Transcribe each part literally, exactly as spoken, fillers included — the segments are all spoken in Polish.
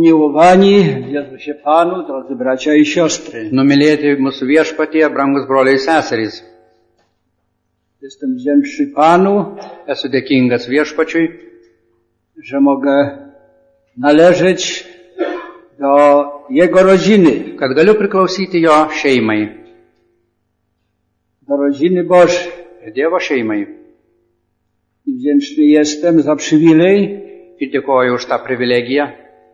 Umiłowani w Jezusie Panu, drodzy bracia i siostry. Numylėti mūsų viešpatyje, brangus broliai ir seserys. Jestem wdzięczny Panu, Esu dėkingas viešpačiui, że mogę należeć do Jego rodziny, kad galiu priklausyti jo šeimai do rodziny Bożej. ir Dievo šeimai. I wdzięczny jestem za przywilej, Ir dėkoju už tą privilegiją.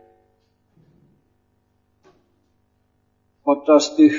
podczas tych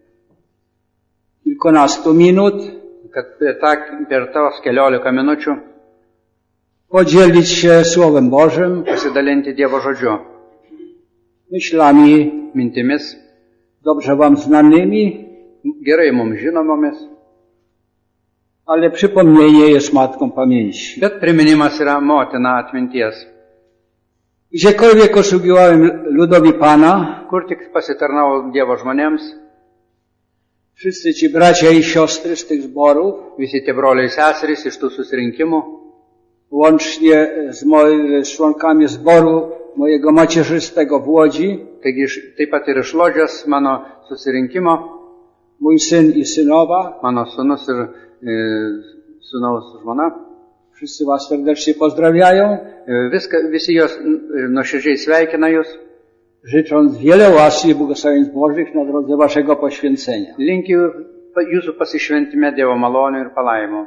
kilkunastu minut Kad per, ta, per tos keliolika minučių podzielić się Słowem Bożym, pasidalinti Dievo žodžiu, myślami mintimis, dobrze Wam znanymi, gerai mums žinomomis, ale przypomnienie jest matką pamięci. bet priminimas yra motina atminties. Gdziekolwiek usługiwałem ludowi Pana, Kur tik pasitarnau Dievo žmonėms, wszyscy ci bracia i siostry z tych zborów, visi tie broliai ir seserys iš tų susirinkimų, łącznie z, moi, z członkami zboru mojego macierzystego w Łodzi, taigi iš- taip pat ir iš Lodžios mano susirinkimo, mój syn i synowa, mano sūnus ir e, sūnaus žmona. wszyscy Was serdecznie pozdrawiają, E, Viską, visi jos e, nuoširdžiai sveikina jūs, życząc wiele łaski i błogosławieństw Bożych na drodze Waszego poświęcenia. linkiu pa- jūsų pasišventime Dievo malonių ir palaimų.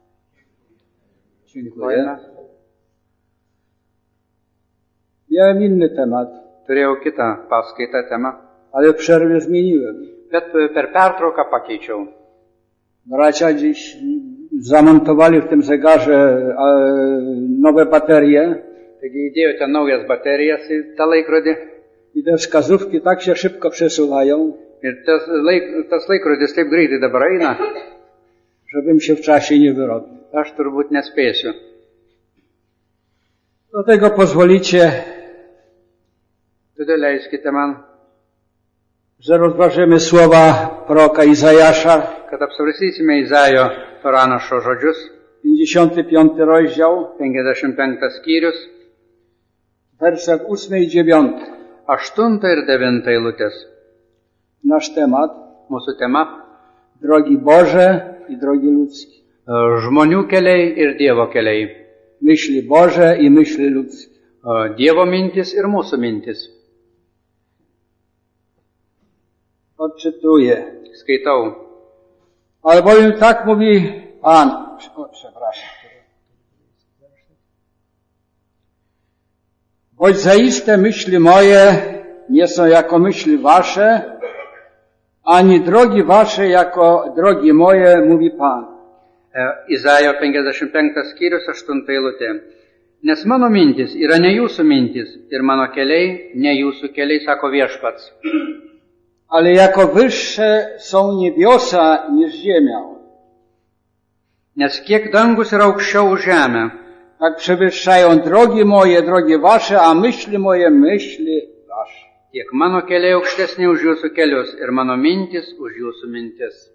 Dziękuję. Miałem inny temat, Turėjau kitą paskaitą temą, ale w przerwie zmieniłem. bet e, per pertrauką pakeičiau. Bracia dziś zamontowali w tym zegarze e, nowe baterie Taigi įdėjote naujas baterijas į tą laikrodį i te wskazówki tak się szybko przesuwają, ir tas, laik, tas laikrodis taip greitai dabar eina, żebym się w czasie nie wyrobił. aš turbūt nespėsiu. Dlatego pozwolicie, Todėl leiskite man, że rozważymy słowa proroka Izajasza, kad apsvarstysime Izaijo pranašo žodžius, pięćdziesiąty piąty rozdział, penkiasdešimt penktas skyrius, werset ósmy i dziewiąty. aštunta ir devinta eilutės. Nasz temat, Mūsų tema drogi Boże i drogi ludzkie. - žmonių keliai ir Dievo keliai. Myśli Boże i myśli ludzkie. O, Dievo mintis ir mūsų mintis. Odczytuję. Skaitau. Albowiem tak mówi Pan. O, przepraszam. Choć zaiste myśli moje nie są jako myśli wasze, ani drogi wasze jako drogi moje, mówi Pan. E, Izaijo penkiasdešimt penktas skyrius, aštunta eilutė. Nes mano mintis yra ne jūsų mintis ir mano keliai ne jūsų keliai, sako viešpats. Ale jako wyższe są niebiosa niż ziemia, Nes kiek dangus yra aukščiau už žemę, tak przewyższają drogi moje, drogi wasze, a myśli moje, myśli wasze. tiek mano keliai aukštesni už jūsų kelius ir mano mintis už jūsų mintis.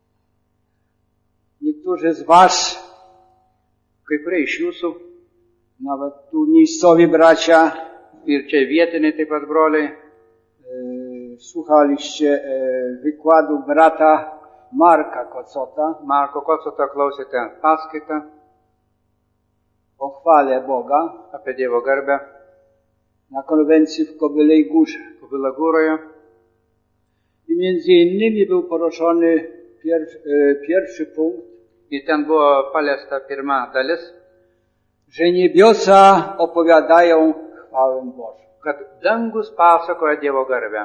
Niektórzy z was, Kai kurie iš jūsų, nawet tu miejscowi bracia, ir čia vietiniai taip pat broliai, e, słuchaliście e, wykładu brata Marka Kocota Marko Kocoto klausėte paskaitą o chwale Boga apie Dievo garbę na konwencji w Kobylej Górze. Kubilagūroje. I między innymi był poruszony pier, e, pierwszy punkt, Ir ten buvo paliesta pirma dalis, że niebiosa opowiadają chwałę Bożą. kad dangus pasakoja Dievo garbę.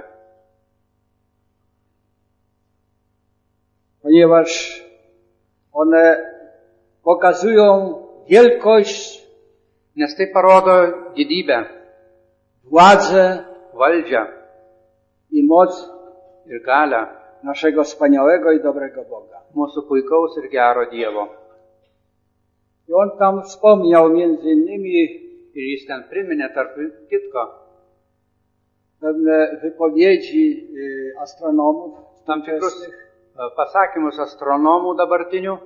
Ponieważ one pokazują wielkość, Nes tai parodo didybę, władzę valdžią i moc ir galią naszego wspaniałego i dobrego Boga. mūsų puikaus ir gero Dievo. I on tam wspomniał między innymi Ir jis ten priminė tarp kitko pewne wypowiedzi y, astronomów tam tikrus e, pasakymus astronomų dabartinių.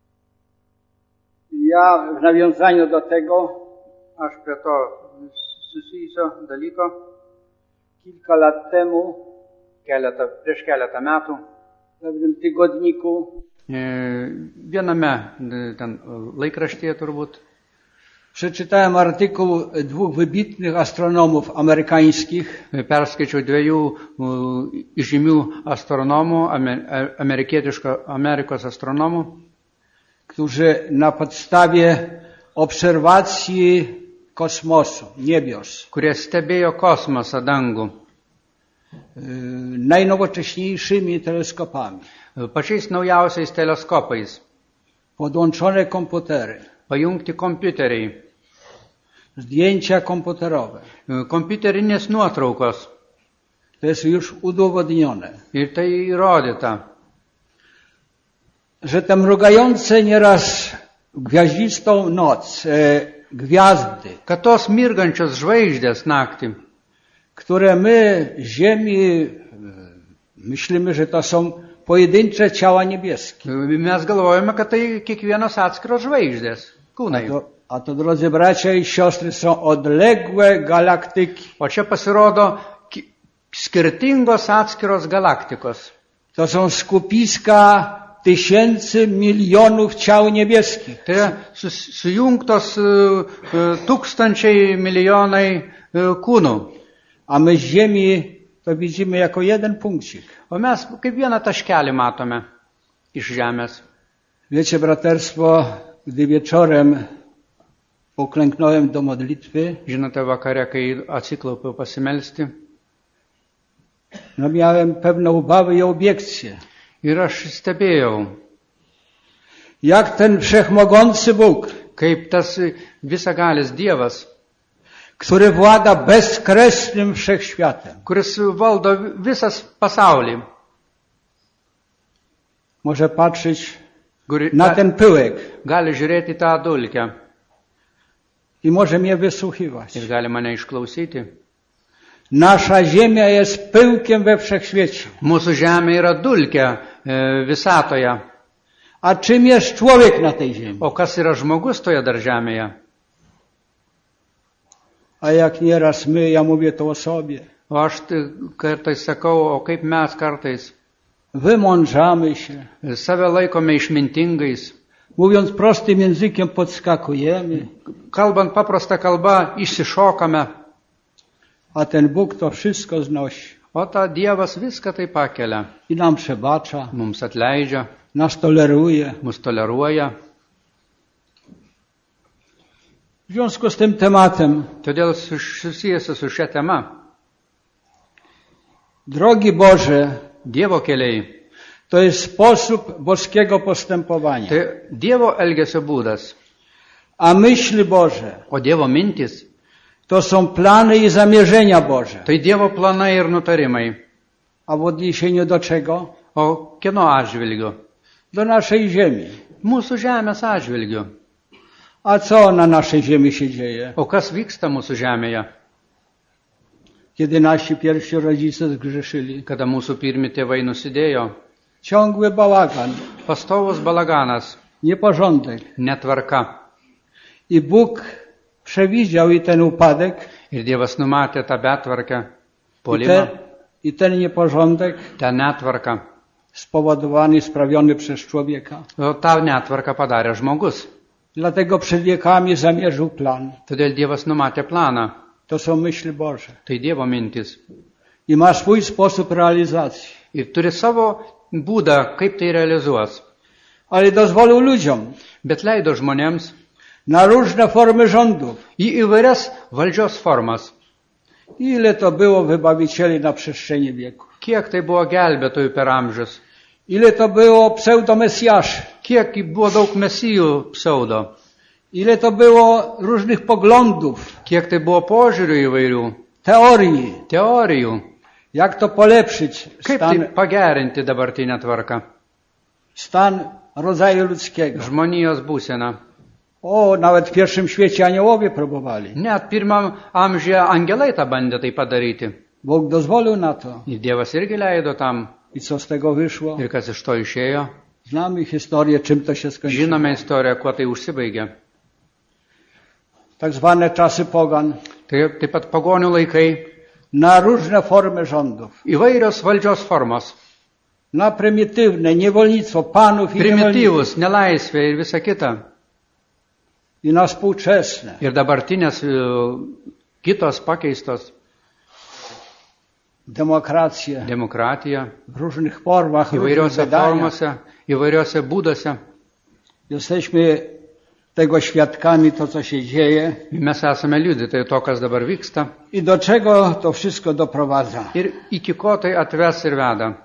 Ja w nawiązaniu do tego Aš prie to susijusio dalyko. Kilka lat temu Keletą, prieš keletą metų w pewnym tygodniku e, viename e, ten laikraštyje turbūt przeczytałem artykuł dwóch wybitnych astronomów amerykańskich, perskaičiau dviejų e, žymių astronomų, amer, amerikietiško Amerikos astronomų, którzy na podstawie obserwacji kosmosu, niebios, kurie stebėjo kosmosą, dangų, yy, najnowocześniejszymi teleskopami, pačiais naujausiais teleskopais, podłączone komputery, pajungti kompiuteriai, zdjęcia komputerowe. kompiuterinės nuotraukos. To jest już udowodnione, Ir tai įrodyta, że te mrugające nieraz gwiaździstą noc e, gwiazdy, kad tos mirgančios žvaigždės naktį, które my z Ziemi e, myślimy, że to są pojedyncze ciała niebieskie. mes galvojame, kad tai kiekvienos atskiros žvaigždės, A kūnai. to, a to, drodzy bracia i siostry, są odległe galaktyki. O čia pasirodo ki- skirtingos atskiros galaktikos. To są skupiska tysięcy, milionów ciał niebieskich. Tai yra sus- sujungtos e, e, tūkstančiai, milijonai e, kūnų. A my z Ziemi to widzimy jako jeden punkcik. O mes kaip vieną taškelį matome iš Žemės. Wiecie, braterstwo, gdy wieczorem uklęknąłem do modlitwy, Žinote, vakare, kai atsiklaupiau pasimelsti, no miałem pewne obawy i obiekcje. ir aš stebėjau, Jak ten wszechmogący Bóg, kaip tas visagalis Dievas, który włada bezkresnym wszechświatem, kuris valdo visas pasaulį, może patrzeć kuri na ten pyłek gali žiūrėti tą dulkę i może mnie wysłuchiwać. ir gali mane išklausyti. Nasza Ziemia jest pyłkiem we wszechświecie. Mūsų žemė yra dulkė e, visatoje. A czym jest człowiek na tej ziemi? O kas yra žmogus toje dar žemėje? A jak nieraz my, ja mówię to o sobie, O aš tai kartais sakau, o kaip mes kartais wymądrzamy się. save laikome išmintingais, Mówiąc prostym językiem, podskakujemy, kalbant paprastą kalbą, išsišokame, a ten Bóg to wszystko znosi o ta Dievas viską tai pakelia, i nam przebacza, mums atleidžia, nas toleruje. mus toleruoja. W związku z tym tematem, Todėl su- susijęs su šia tema, drogi Boże, Dievo keliai, to jest sposób boskiego postępowania. tai Dievo elgesio būdas, A myśli Boże o Dievo mintis, to są plany i zamierzenia Boże. tai Dievo planai ir nutarimai. A w odniesieniu do czego? O kieno atžvilgiu? Do naszej ziemi. Mūsų žemės atžvilgiu. A co na naszej ziemi się dzieje? O kas vyksta mūsų žemėje, Kiedy nasi pierwsi rodzice zgrzeszyli? kada mūsų pirmi tėvai nusidėjo? Ciągły bałagan, Pastovus balaganas, nieporządek. netvarka. I Bóg przewidział i ten upadek, Ir Dievas numatė tą betvarkę, i puolimą, ten, i ten nieporządek tą netvarką. spowodowany, sprawiony przez człowieka. O tą netvarką padarė žmogus. Dlatego przed wiekami zamierzył plan. Todėl Dievas numatė planą. To są myśli Boże. Tai Dievo mintis. I ma swój sposób realizacji. Ir turi savo būdą, kaip tai realizuos. Ale dozwolił ludziom Bet leido žmonėms na różne formy rządów. į įvairias valdžios formas. Ile to było wybawicieli na przestrzeni wieku? Kiek tai buvo gelbėtojų per amžius. Ile to było pseudomesjaszy? Kiek buvo daug mesijų pseudo. Ile to było różnych poglądów, Kiek tai buvo požiūrių įvairių, teorii? teorijų. Jak to polepszyć Kaip tai stan, pagerinti dabartinę tvarką. stan rodzaju ludzkiego? Žmonijos būsena. O, nawet w pierwszym świecie aniołowie próbowali. Net pirmam amžiuje angelai tą bandė tai padaryti. Bóg dozwolił na to. Ir Dievas irgi leido tam. I co z tego wyszło? Ir kas iš to išėjo. Znamy historię, czym to się skończyło. Žinome istoriją, kuo tai užsibaigė. Tak zwane czasy pogan. Tai Tai taip pat pagonių laikai, na różne formy rządów. įvairios valdžios formos, Na prymitywne niewolnictwo panów i niewolników. primityvus, nelaisvė ir visa kita. I na współczesne. Ir dabartinės e, kitos pakeistos Demokrację demokratija, w różnych formach, w różnych įvairiose wydaniach. formose, įvairiose būdose. Jesteśmy tego świadkami, to co się dzieje Mes esame liudytojai to, kas dabar vyksta. i do czego to wszystko doprowadza. Ir iki ko tai atves ir veda.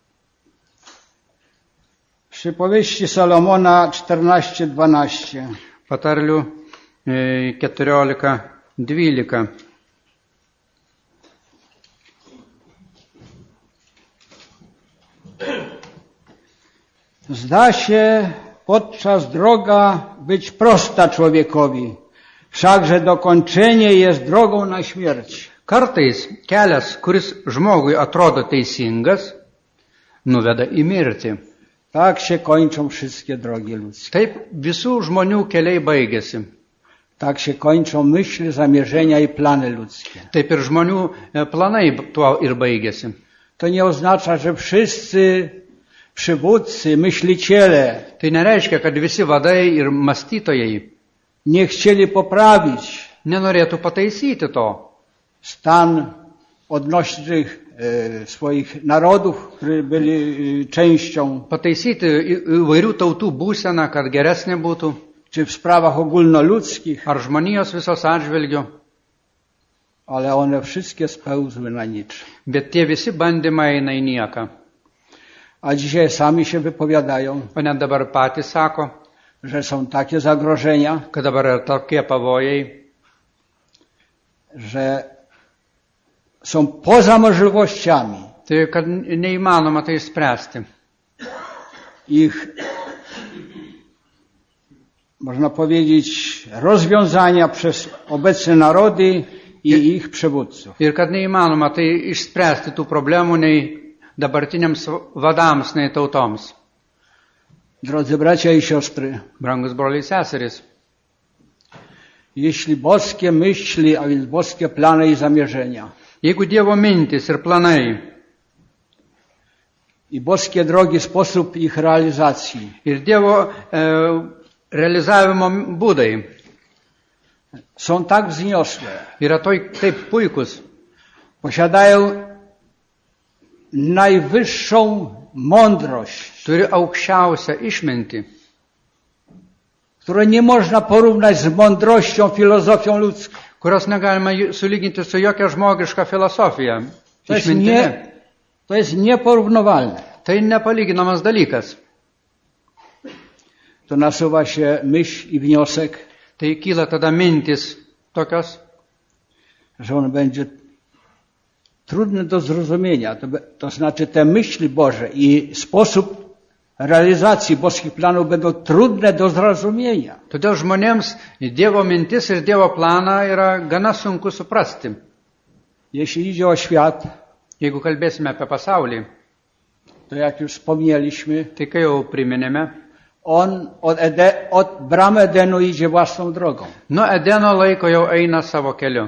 Przypowieści Salomona czternaście dwanaście. Patarlių e, keturiolika dvylika. Zda się podczas droga być prosta człowiekowi, wszakże dokończenie jest drogą na śmierć. Kartais kelias, kuris žmogui atrodo teisingas, nuveda į mirtį. Tak się kończą wszystkie drogi ludzkie. Taip visų žmonių keliai baigėsi. Tak się kończą myśli, zamierzenia i plany ludzkie. Taip ir žmonių e, planai tuo ir baigėsi. To nie oznacza, że wszyscy przywódcy, myśliciele Tai nereiškia, kad visi vadai ir mąstytojai nie chcieli poprawić nenorėtų pataisyti to. stan odnośnych e, swoich narodów, które byli e, częścią, Pataisyti į- įvairių tautų būseną, kad geresnė būtų, czy w sprawach ogólnoludzkich, ar žmonijos visos atžvilgių. ale one wszystkie spełzły na nic. Bet tie visi bandymai eina į nieką. A dzisiaj sami się wypowiadają, O net dabar patys sako, że są takie zagrożenia, kad dabar yra tokie pavojai, że są poza możliwościami tai kad neįmanoma tai spręsti. ich, można powiedzieć, rozwiązania przez obecne narody i ich przywódców. Ir kad neįmanoma tai išspręsti tų problemų nei dabartiniams vadams, nei tautoms. Drodzy bracia i siostry, Brangus broliai seserys, jeśli boskie myśli, a więc boskie plany i zamierzenia jeigu Dievo mintis ir planai i boskie drogi, sposób ich realizacji ir Dievo e, realizavimo būdai są tak wzniosłe, yra toj, taip puikus, posiadają najwyższą mądrość, turi aukščiausią išmintį, które nie można porównać z mądrością, filozofią ludzką. kurios negalima ju- sulyginti su jokia žmogiška filosofija. To jest, Išmintimi. nie, to jest nieporównywalne. Tai nepalyginamas dalykas. To nasuwa się myśl i wniosek, Tai kyla tada mintis tokios, że on będzie trudny do zrozumienia. To, be- to znaczy te myśli Boże i sposób realizacji boskich planów będą trudne do zrozumienia. todėl žmonėms Dievo mintis ir Dievo planą yra gana sunku suprasti. Jeśli idzie o świat, Jeigu kalbėsime apie pasaulį, to jak już wspomnieliśmy, tai kai jau priminėme, on od, Ede, od bramy Edenu idzie własną drogą. nuo Edeno laiko jau eina savo keliu.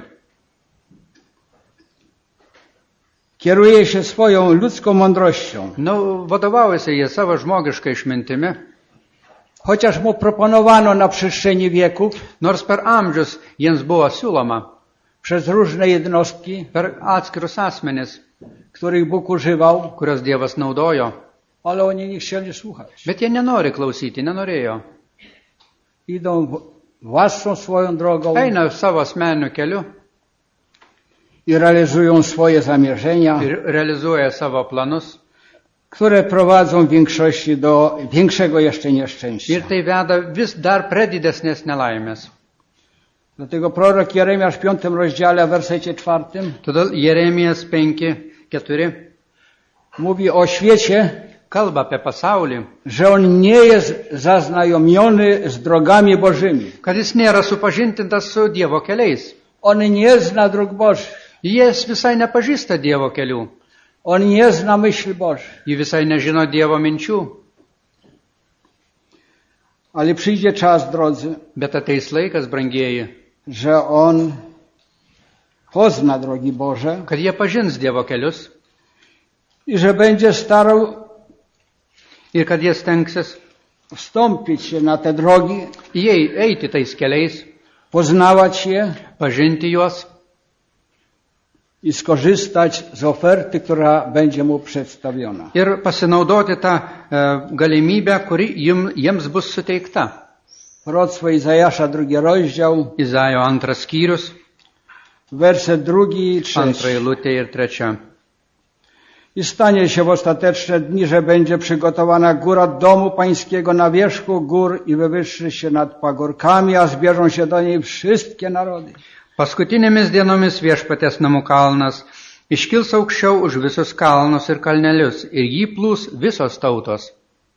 Kieruje się swoją ludzką mądrością, Nu, vadovaujasi jie savo žmogišką išmintimi, chociaż mu proponowano na przestrzeni wieków nors per amžius jiems buvo siūloma przez różne jednostki, per atskirus asmenis, których Bóg używał, kurios Dievas naudojo. ale oni nie chcieli słuchać. Bet jie nenori klausyti, nenorėjo. Idą w- własną swoją drogą Eina savo asmeniniu keliu i realizują swoje zamierzenia, ir realizuoja savo planus. które prowadzą w większości do większego jeszcze nieszczęścia. Ir tai veda vis dar prie didesnės nelaimės. Dlatego prorok Jeremiasz w piątym rozdziale, w wersecie czwartym Todėl Jeremijas penki keturi mówi o świecie, kalba apie pasaulį, że on nie jest zaznajomiony z drogami Bożymi. kad jis nėra supažintintas su Dievo keliais. On nie zna dróg Bożych. Jis visai nepažįsta Dievo kelių. On nie zna myśli Bożych. Ji visai nežino Dievo minčių. Ale przyjdzie czas, drodzy, Bet ateis laikas, brangieji, że on pozna drogi Boże kad jie pažins Dievo kelius i że będzie starał ir kad jie stengsis wstąpić się na te drogi, jei, eiti tais keliais, poznawać je pažinti juos i skorzystać z oferty, która będzie mu przedstawiona. ir pasinaudoti tą e, galimybę, kuri jum, jiems bus suteikta. Proroctwo Izajasza, drugi rozdział, Izaijo antras skyrius, werset drugi i trzeci. antra eilutė ir trečia. I stanie się w ostateczne dni, że będzie przygotowana góra domu pańskiego na wierzchu gór i wywyższy się nad pagórkami, a zbierzą się do niej wszystkie narody. Paskutinėmis dienomis viešpaties namų kalnas iškils aukščiau už visus kalnus ir kalnelius ir jį plūs visos tautos.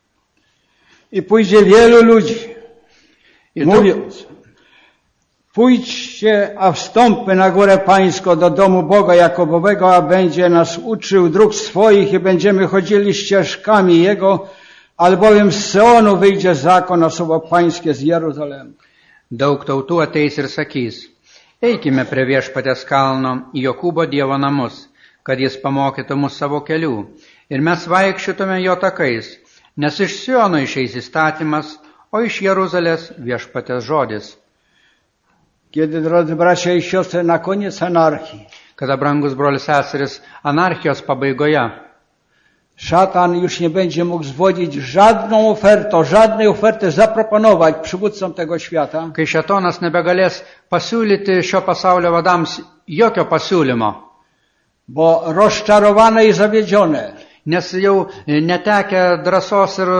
I pójdzie wielu ludzi, I daug, mówiąc, pójdźcie, a wstąpmy na górę pańską do domu Boga Jakobowego, a będzie nas uczył dróg swoich i będziemy chodzili ścieżkami Jego, albowiem z Syonu wyjdzie zakon, a słowo pańskie z Jeruzalemu. daug tautų ateis ir sakys, eikime prie viešpaties kalno į Jokūbo Dievo namus, kad jis pamokytų mus savo kelių ir mes vaikščiotume jo takais, nes iš Siono išeis įstatymas, o iš Jeruzalės viešpaties žodis. Kiedy, drodzy bracia i siostry, na koniec anarchii, Kada, brangus brolis seseris, anarchijos pabaigoje szatan już nie będzie mógł zwodzić żadną ofertą, żadnej oferty zaproponować przywódcom tego świata, kai šėtonas nebegalės pasiūlyti šio pasaulio vadams jokio pasiūlymo, bo rozczarowane i zawiedzione, nes jau netekę drąsos ir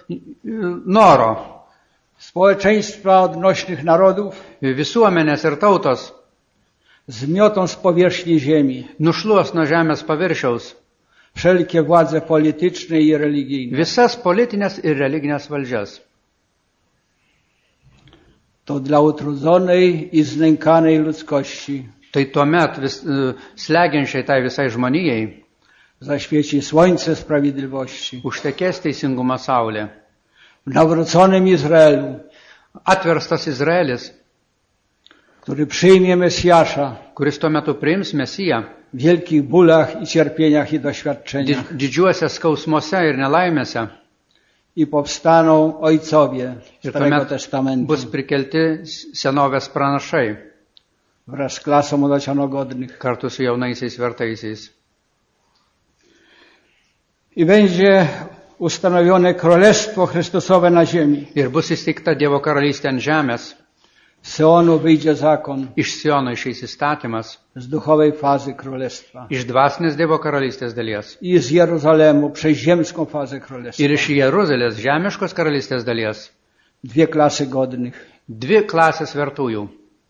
noro społeczeństwa odnośnych narodów visuomenės ir tautos zmiotą z powierzchni ziemi nušluos nuo žemės paviršiaus wszelkie władze polityczne i religijne. visas politinės ir religinės valdžias. To dla utrudzonej i znękanej ludzkości Tai tuomet vis, slegiančiai tai visai žmonijai zaświeci słońce sprawiedliwości. užtekės teisingumo saulė. W nawróconym Izraelu, Atverstas Izraelis, który przyjmie Mesjasza kuris tuo metu priims Mesiją w wielkich bólach i cierpieniach i doświadczeniach didžiuose skausmuose ir nelaimėse, i powstaną ojcowie ir Starego tuomet Testamentu bus prikelti senovės pranašai wraz z klasą młodocianogodnych. kartu su jaunaisiais vertaisiais. I będzie ustanowione Królestwo Chrystusowe na ziemi. Ir bus įsteigta Dievo karalystė ant žemės, Z Syonu wyjdzie zakon iš Siono išeis įstatymas, z duchowej fazy Królestwa. iš dvasinės Dievo karalystės dalies I z Jeruzalemu przez ziemską fazę Królestwa. ir iš Jeruzalės žemiškos karalystės dalies. Dwie klasy godnych. Dvi klasės vertųjų.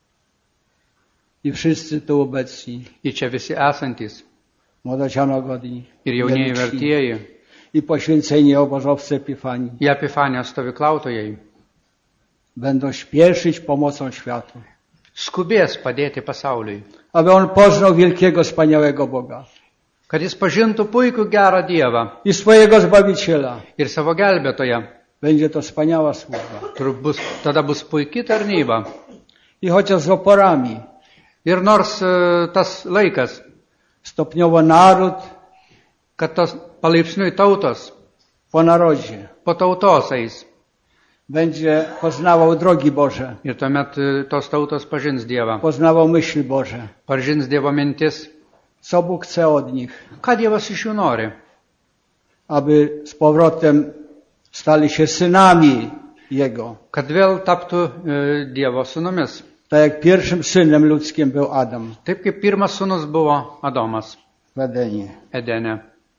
I wszyscy tu obecni. Ir čia visi esantis. Młodocianogodni. Ir jaunieji nieliczni. vertieji. I poświęceni obozowcy Epifanii. Ir Epifanijos stovyklautojai. Będą śpieszyć pomocą światu. Skubės padėti pasauliui. Aby on poznał wielkiego, wspaniałego Boga. Kad jis pažintų puikų gerą Dievą I swojego Zbawiciela. ir savo gelbėtoją. Będzie to wspaniała służba. Tur bus, tada bus puiki tarnyba. I chociaż z oporami, Ir nors e, tas laikas, stopniowo naród kad tos palaipsniui tautos po narodzie po tautos eis. będzie poznawał drogi Boże, Ir tuomet e, tos tautos pažins Dievą. poznawał myśli Boże, Pažins Dievo mintis. co Bóg chce od nich, Ką Dievas iš jų nori? aby z powrotem stali się synami Jego. Kad vėl taptų e, Dievo sunumis. Tak jak pierwszym synem ludzkim był Adam Taip kaip pirmas sunus buvo Adomas w Edenie. Edene.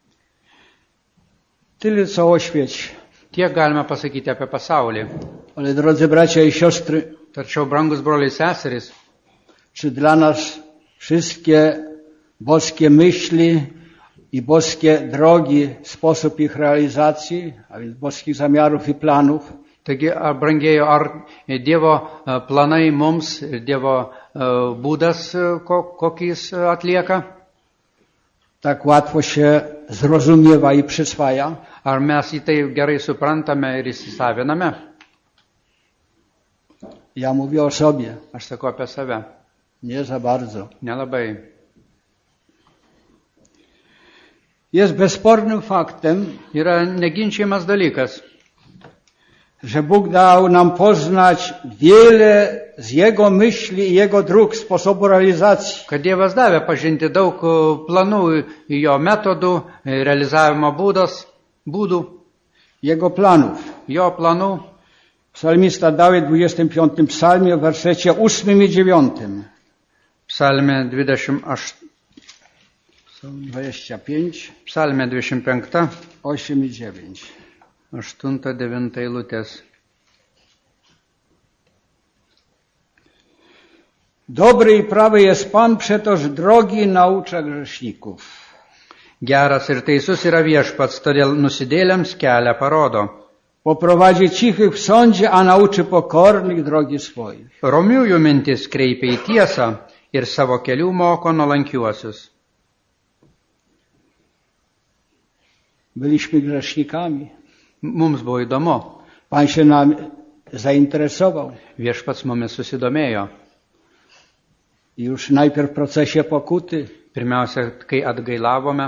Tyle co o świecie. Tiek galime pasakyti apie pasaulį. Ale drodzy bracia i siostry, Tačiau, brangus broliai seserys, czy dla nas wszystkie boskie myśli i boskie drogi, sposób ich realizacji, a więc boskich zamiarów i planów, taigi, ar brangėjo, ar Dievo e, planai mums, ir Dievo e, būdas, e, ko, kokį jis e, atlieka, tak łatwo się zrozumiewa i przyswaja, ar mes į tai gerai suprantame ir įsisaviname. ja mówię o sobie. Aš sakau apie save. Nie za bardzo. Nelabai. Jest bezspornym faktem, Yra neginčiamas dalykas, że Bóg dał nam poznać wiele z Jego myśli i Jego dróg, sposobu realizacji. kad Dievas davė pažinti daug planų, jo metodų, realizavimo būdos, būdų, Jego planów. jo planų. Psalmista Dawid w dwudziestym piątym psalmie w wersecie ósmym i dziewiątym. Psalmė dvidešimt aštuoni. dwadzieścia pięć, Psalmė dvidešimt penki, osiem i dziewięć. aštunta devinta eilutės. Dobry i prawy jest Pan, przetoż drogi naucza grzeszników. Geras ir teisus yra viešpats, todėl nusidėlėms kelią parodo. Poprowadzi cichych w sądzie, a nauczy pokornych drogi swoich. Romiųjų mintis kreipia į tiesą ir savo kelių moko nuolankiuosius. Byliśmy grzesznikami. Mums buvo įdomu. Pan się nam zainteresował. Viešpats mumis susidomėjo. I już najpierw w procesie pokuty Pirmiausia, kai atgailavome,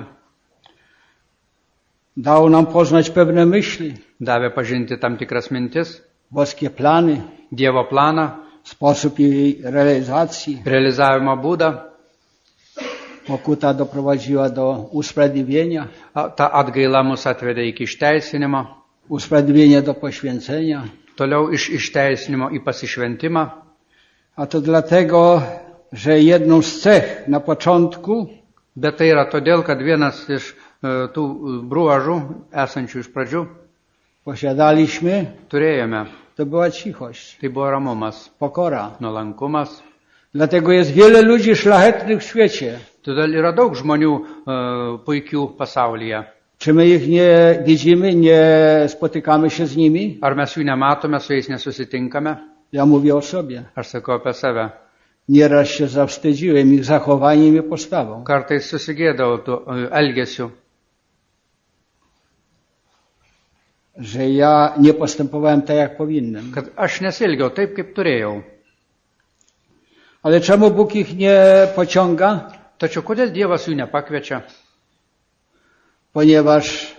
dał nam poznać pewne myśli, davė pažinti tam tikras mintis, boskie plany, Dievo planą, sposób jej realizacji. realizavimo būdą. Pokuta doprowadziła do usprawiedliwienia, A ta atgaila mus atvedė iki išteisinimo, usprawiedliwienia do poświęcenia. toliau iš išteisinimo į pasišventimą. A to dlatego, że jedną z cech na początku Bet tai yra todėl, kad vienas iš e, tų bruožų, esančių iš pradžių, posiadaliśmy, turėjome. to była cichość, Tai buvo ramumas, pokora. nuolankumas. Dlatego jest wiele ludzi szlachetnych w świecie. Todėl yra daug žmonių e, puikių pasaulyje. Czy my ich nie widzimy, nie spotykamy się z nimi? Ar mes jų nematome, su jais nesusitinkame? Ja mówię o sobie. Aš sakau apie save. Nieraz się zawstydziłem ich zachowaniem i postawą. Kartais susigėdau tų e, elgesių, Że ja nie postępowałem tak, jak powinienem. kad aš nesielgiau taip, kaip turėjau. Ale czemu Bóg ich nie pociąga? Tačiau kodėl Dievas jų nepakviečia? Ponieważ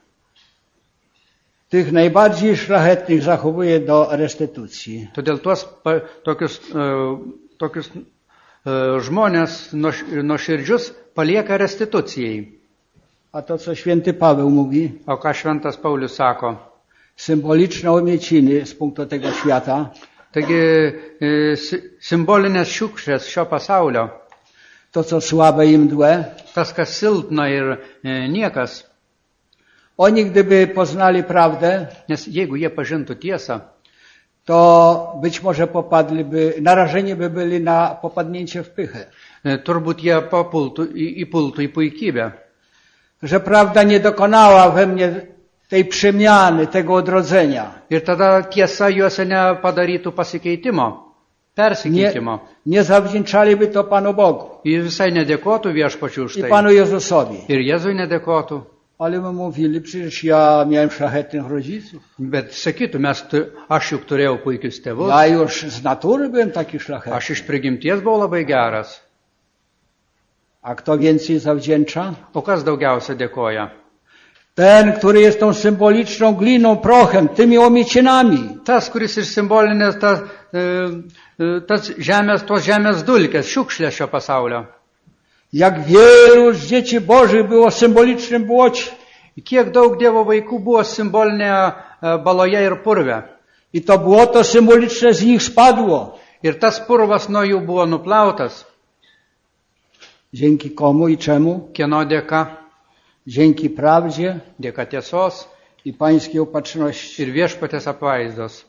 tych najbardziej szlachetnych zachowuje do restytucji. Todėl tuos pa, tokius, e, tokius e, žmonės nuoš, nuoširdžius palieka restitucijai. A to, co święty Paweł mówi, O ką šventas Paulius sako? symboliczne omieciny z punktu tego świata, Taigi e, si, simbolinės šiukšlės šio pasaulio, to, co słabe i mdłe, tas, kas silpna ir e, niekas, oni gdyby poznali prawdę, nes jeigu jie pažintų tiesą, to być może popadliby, narażeni by byli na popadnięcie w pychę. e, turbūt jie papultų, į, įpultų į puikybę. Że prawda nie dokonała we mnie tej przemiany, tego odrodzenia. Ir tada tiesa juose nepadarytų pasikeitimo, Nie, persikeitimo. nie zawdzięczaliby to Panu Bogu Ir visai nedėkotų viešpačių už i tai. Panu Jezusowi. Ir Jėzui nedėkotų. Ale my mówili, przecież ja miałem szlachetnych rodziców. Bet sakytų, mes, tu, aš juk turėjau puikius tėvus, Ja już z natury byłem taki szlachetny. aš iš prigimties buvau labai geras. A kto więcej zawdzięcza? O kas daugiausia dėkoja? Ten, który jest tą symboliczną gliną, prochem, tymi omiecinami. Tas, kuris ir simbolinės, tas, e, e, tas žemės, tos žemės dulkės, šiukšlės šio pasaulio. Jak wielu z dzieci Bożych było w symbolicznym błocie. Kiek daug Dievo vaikų buvo simbolinėje e, baloje ir purve. I to błoto symboliczne z nich spadło. Ir tas purvas nuo jų buvo nuplautas. Dzięki komu i czemu? Kieno dėka? Dzięki prawdzie Dėka tiesos i pańskiej opatrzności. ir viešpatės apvaizdos.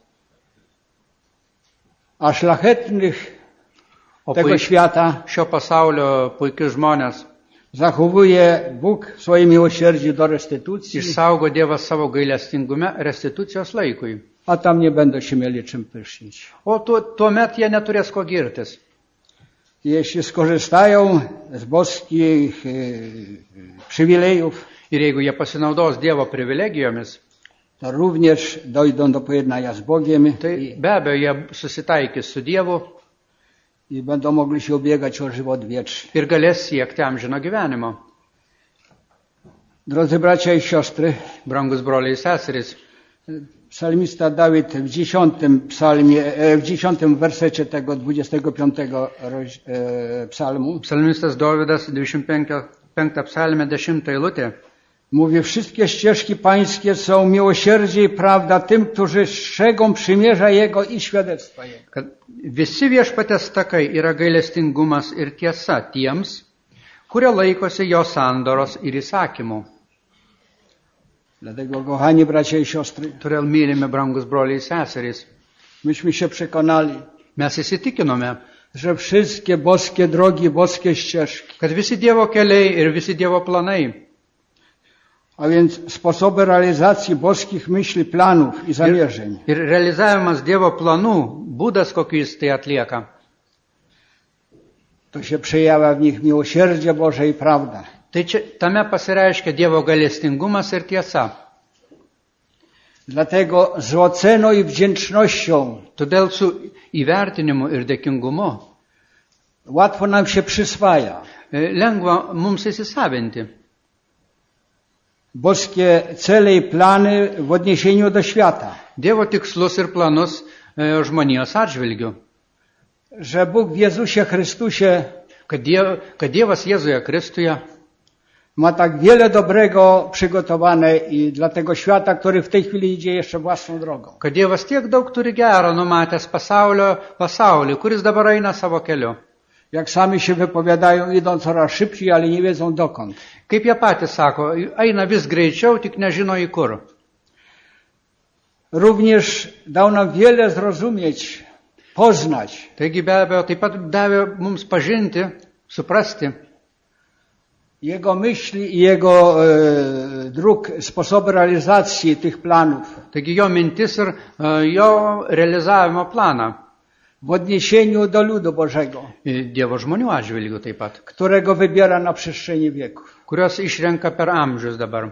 A szlachetnych O tego puik, świata šio pasaulio puikius žmonės zachowuje Bóg w swoim miłosierdziu do restytucji, išsaugo Dievas savo gailestingume restitucijos laikui. a tam nie będą się mieli czym pysznić. O tu, tuomet jie neturės ko girtis. Jeśli skorzystają z boskich e, przywilejów, Ir jeigu jie pasinaudos Dievo privilegijomis, to również dojdą do pojednania z Bogiem tai i, be abejo jie susitaikys su Dievu i będą mogli się ubiegać o żywot wieczny. ir galės siekti amžino gyvenimo. Drodzy bracia i siostry, Brangus broliai ir seserys, psalmista Dawid w dziesiątym psalmie, w dziesiątym wersecie tego dwudziestego piątego roz- e, psalmu psalmistas Dovydas dvidešimt penktą psalmę dešimtą eilutę mówi: wszystkie ścieżki pańskie są miłosierdzie i prawda tym, którzy strzegą przymierza Jego i świadectwa Jego. kad visi viešpatės takai yra gailestingumas ir tiesa tiems, kurie laikosi jo sandoros ir įsakymų. Dlatego, kochani bracia i siostry, Todėl mylime, brangus broliai ir seserys. myśmy się przekonali, Mes įsitikinome, że wszystkie boskie drogi, boskie ścieżki, kad visi Dievo keliai ir visi Dievo planai, a więc sposoby realizacji boskich myśli, planów i zamierzeń, ir realizavimas Dievo planų, būdas, kokį jis tai atlieka, to się przejawia w nich miłosierdzie Boże i prawda. tai čia, tame pasireiškia Dievo gailestingumas ir tiesa. Dlatego z oceną i wdzięcznością Todėl su įvertinimu ir dėkingumu łatwo nam się przyswaja e, lengva mums įsisavinti boskie cele i plany w odniesieniu do świata. Dievo tikslus ir planus e, žmonijos atžvilgių. Że Bóg w Jezusie Chrystusie Kad, diev, kad Dievas Jėzuje Kristuje ma tak wiele dobrego przygotowane i dla tego świata, który w tej chwili idzie jeszcze własną drogą. kad Dievas tiek daug turi gero numatęs pasaulio pasaulį, kuris dabar eina savo keliu. Jak sami się wypowiadają, idą coraz szybciej, ale nie wiedzą dokąd. Kaip jie patys sako, eina vis greičiau, tik nežino į kur. Również dał nam wiele zrozumieć, poznać. Taigi be abejo, taip pat davė mums pažinti, suprasti Jego myśli i Jego e, dróg, sposoby realizacji tych planów Taigi jo mintis ir e, jo realizavimo planą w odniesieniu do ludu Bożego, e, Dievo žmonių atžvilgių taip pat, którego wybiera na przestrzeni wieków. kurios išrenka per amžius dabar,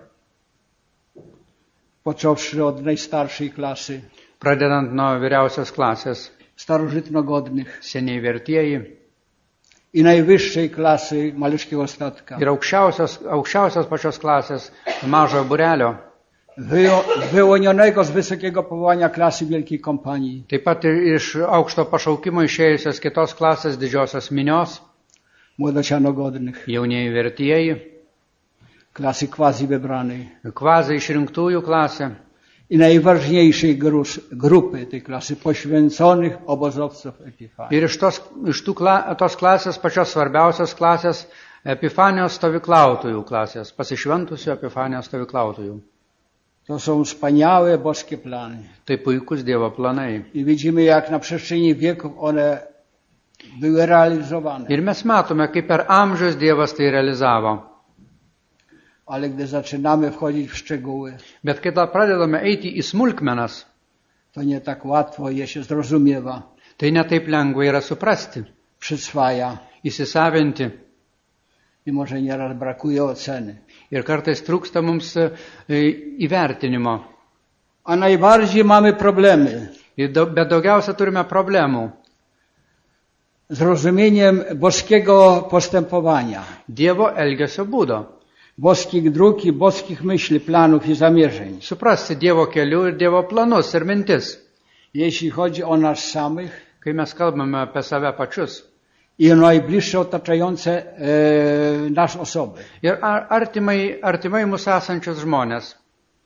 Począwszy od najstarszej klasy, pradedant nuo vyriausios klasės, starożytnogodnych seniai vertieji i najwyższej klasy maluszkiego statka. ir aukščiausios, aukščiausios pačios klasės mažojo burelio, Wyło, wyłonionego z wysokiego powołania klasy wielkiej kompanii. taip pat ir iš aukšto pašaukimo išėjusios kitos klasės didžiosios minios, Młodocianogodnych, jaunieji vertieji, klasy quasi wybranej kvazai išrinktųjų klasė i najważniejszej grus, grupy tej klasy poświęconych obozowców Epifanii. ir iš tos, iš tų kla, tos klasės pačios svarbiausios klasės Epifanijos stovyklautojų klasės, pasišventusių Epifanijos stovyklautojų. To są wspaniałe boskie plany. Tai puikus Dievo planai. I widzimy, jak na przestrzeni wieków one były realizowane. Ir mes matome, kaip per amžius Dievas tai realizavo. Ale gdy zaczynamy wchodzić w szczegóły, Bet kai tą pradedame eiti į smulkmenas, to nie tak łatwo je się zrozumiewa, tai netaip lengva yra suprasti, przyswaja įsisavinti. i może nieraz brakuje oceny. Ir kartais trūksta mums e, įvertinimo. A najbardziej mamy problemy Ir daug, bet daugiausia turime problemų z rozumieniem boskiego postępowania, Dievo elgesio būdo. boskich dróg i boskich myśli, planów i zamierzeń. Suprasti Dievo kelių ir Dievo planus ir mintis. Jeśli chodzi o nas samych Kai mes kalbame apie save pačius i o najbliższe otaczające e, nas osoby. ir ar- artimai, artimai mūsų esančius žmonės.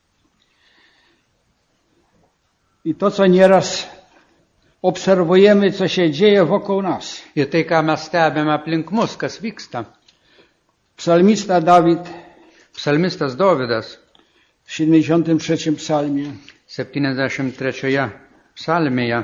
I to, co nieraz obserwujemy, co się dzieje wokół nas. Ir tai, ką mes stebime aplink mus, kas vyksta. Psalmista Dawid Psalmistas Dovydas w siedemdziesiątym trzecim psalmie septyniasdešimt trečioje psalmėje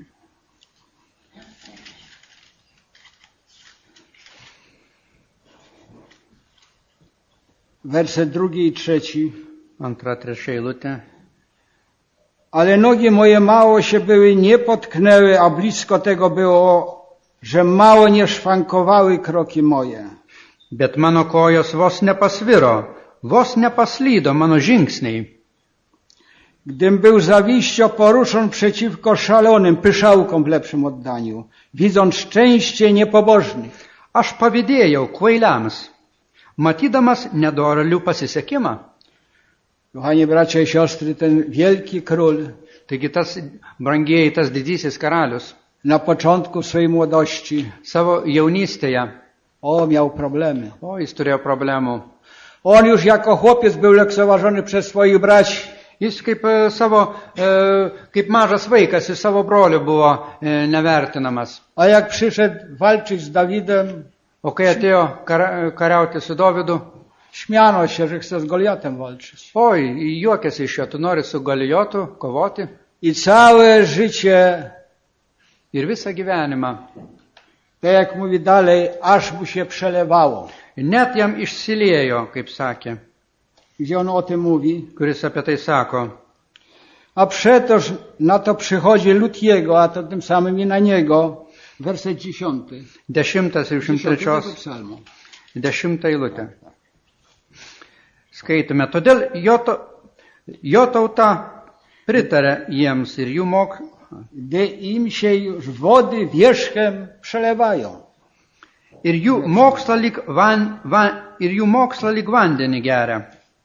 werset drugi i trzeci. antra trečia eilutė. Ale nogi moje mało się były, nie potknęły, a blisko tego było, że mało nie szwankowały kroki moje. Bet mano kojos vos nepasviro, vos nepaslydo mano žingsniai. Gdym był zawiścią poruszon przeciwko szalonym, pyszałkom w lepszym oddaniu, widząc szczęście niepobożnych. Aš pavydėjau kvailiams, matydamas nedoralių pasisekimą. Kochani bracia i siostry, ten wielki król Taigi tas, brangieji, tas didysis karalius na początku swojej młodości, savo jaunystėje, o, miał problemy. o, jis turėjo problemų. On już jako chłopiec był lekceważony przez swoich braci. Jis kaip e, savo, e, kaip mažas vaikas iš savo brolių buvo e, nevertinamas. A jak przyszedł walczyć z Dawidem, O kai atėjo kar, kariauti su Dovydu, śmiano się, że chce z Goliatem walczyć. oi, juokėsi iš jo, tu nori su Galijotu kovoti. I całe życie, Ir visą gyvenimą. tak jak mówi dalej, aż mu się przelewało. Net jam išsiliejo, kaip sakė, Gdzie on o tym mówi? kuris apie tai sako. A przetoż na to przychodzi lud jego, a to tym samym i na niego. Werset dziesiąty. Dešimtas ir šimtas Dziesiąty tego trečios, psalmo. dešimtą eilutę. Skaitome, todėl jo, to, jo tauta pritarė jiems ir jų mok, Gdy im się już wody wierzchem przelewają. ir jų mokslą lyg, van, van, ir jų mokslą lyg vandenį geria.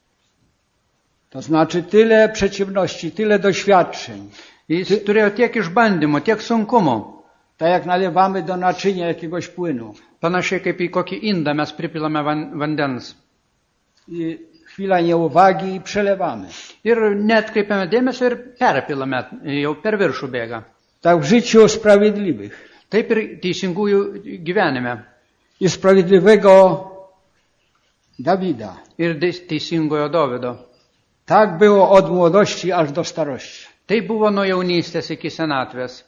To znaczy tyle przeciwności, tyle doświadczeń. Jis turėjo tiek išbandymų, tiek sunkumų. Tak jak nalewamy do naczynia jakiegoś płynu. Panašiai kaip į kokį indą mes pripilame van, vandens. I chwila nieuwagi i przelewamy. Ir netkreipiame dėmesio ir perpilame, jau per viršų bėga. Tak w życiu sprawiedliwych. Taip ir teisingųjų gyvenime. I sprawiedliwego Dawida. Ir teisingojo Dovydo. Tak było od młodości aż do starości. Tai buvo nuo jaunystės iki senatvės.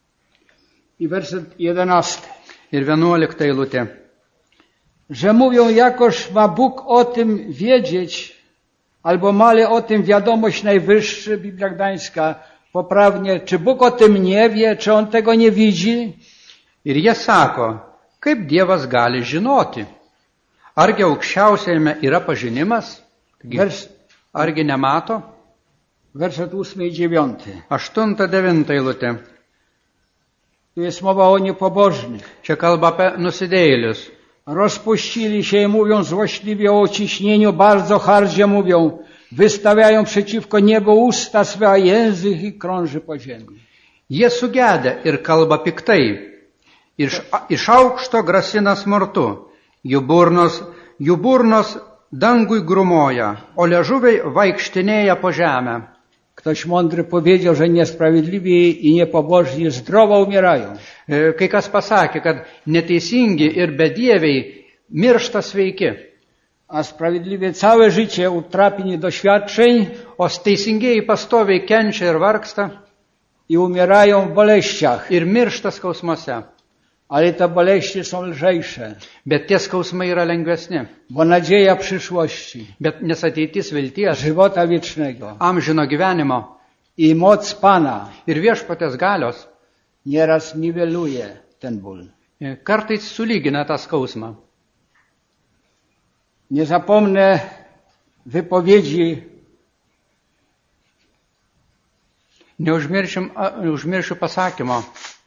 I werset jedenasty. Ir vienuolikta eilutė. Że mówią, jakoż ma Bóg o tym wiedzieć, albo male o tym wiadomość najwyższy, Biblia Gdańska poprawnie, czy Bóg o tym nie wie, czy On tego nie widzi? Ir jie sako, kaip Dievas gali žinoti. Argi aukščiausiame yra pažinimas? Taigi, Wers, argi nemato? werset ósmy i dziewiąty. Aštunta devinta eilutė. Tu jest mowa o niepobożnych. Čia kalba apie nusidėjėlius. Rozpuścili się i mówią złośliwie o ciśnieniu, bardzo hardzie mówią, wystawiają przeciwko niebu usta swe, a język ich krąży po ziemi. Jie sugedę ir kalba piktai. Iš, iš aukšto grasina smurtu. Jų burnos, jų burnos dangui grumoja, o liežuviai vaikštinėja po žemę. Ktoś mądry powiedział, że niesprawiedliwi i niepobożni zdrowo umierają. E, Kai kas pasakė, kad neteisingi ir bedieviai miršta sveiki, A sprawiedliwie całe życie utrapi niedoświadczeń o teisingieji pastoviai kenčia ir vargsta i umierają w boleściach. ir miršta skausmuose. Ale te boleści są lżejsze, Bet tie skausmai yra lengvesni. bo nadzieja przyszłości, Bet nes ateitis vilties, żywota wiecznego amžino gyvenimo i moc Pana ir viešpatės galios nieraz niweluje ten ból. e, kartais sulygina tą skausmą. Nie zapomnę wypowiedzi Neužmiršim, a, užmiršiu pasakymo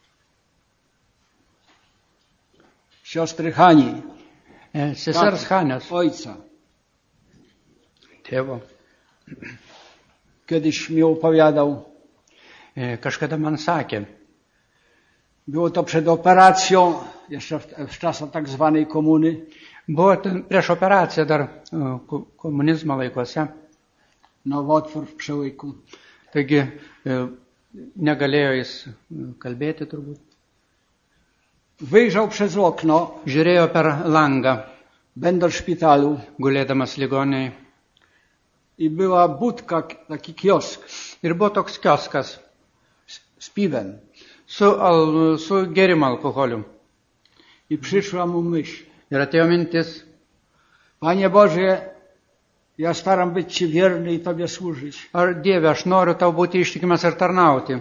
siostry Hani, e, sesers Hanės ojca. tėvo. Kiedyś mi opowiadał, E, Kažkada man sakė, było to przed operacją, jeszcze w, w czasach tak zwanej komuny, buvo ten prieš operaciją dar e, ko- komunizmo laikuose, nowotwór w przełyku. taigi e, negalėjo jis e, kalbėti turbūt. Wyjrzał przez okno, Žiūrėjo per langą, będąc w szpitalu, gulėdamas ligoniai. i była budka, taki kiosk Ir buvo toks kioskas z, z piwem. su, al, su gėrimo alkoholiu. I przyszła mu myśl, Ir atėjo mintis, Panie Boże, ja staram być Ci wierny i Tobie służyć. ar Dieve, aš noriu tau būti ištikimas ir tarnauti.